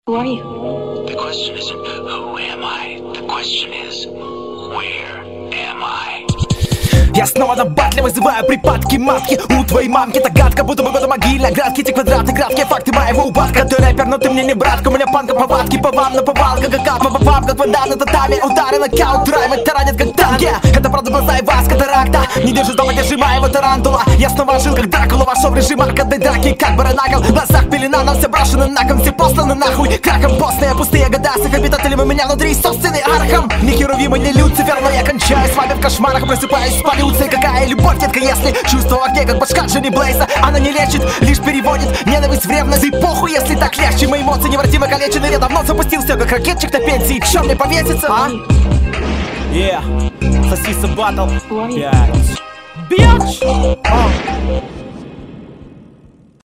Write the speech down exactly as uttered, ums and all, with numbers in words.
Who are you? The question isn't who am I. The question is where am I? Я снова на батле вызываю припадки матки. У твоей мамки так гадко, будто бы года могильной градки. Эти квадратные градки, факты моего упадка. Ты рэпер, но ты мне не братка. У меня панка повадки, по вам на повалка. Как капа по вам, как вода на татами. Удары, нокаут, раймы таранят как танки. Это правда глаза и вас, катаракта. Не держишь дома, держи моего тарантула. Я снова жил как Дракула, вошел в режим аркадной драки. Как баранагл, в глазах пелена, но все брошены на ком. Все посланы нахуй, краком постные, пустые года. С их обитателем у меня внутри собственный архам. Не херувимый, не Люцифер, но я кончаю с вами в кошмарах. Просыпаюсь в полюции. Какая любовь, детка, если чувство в огне, как башка Джонни Блейза. Она не лечит, лишь переводит ненависть в ревность. И похуй, если так легче. Мои эмоции невратимо калечены. Я давно запустил все, как ракетчик на пенсии. Чё мне повеситься, а? Yeah, сосиса батл. Пять. Бьёч!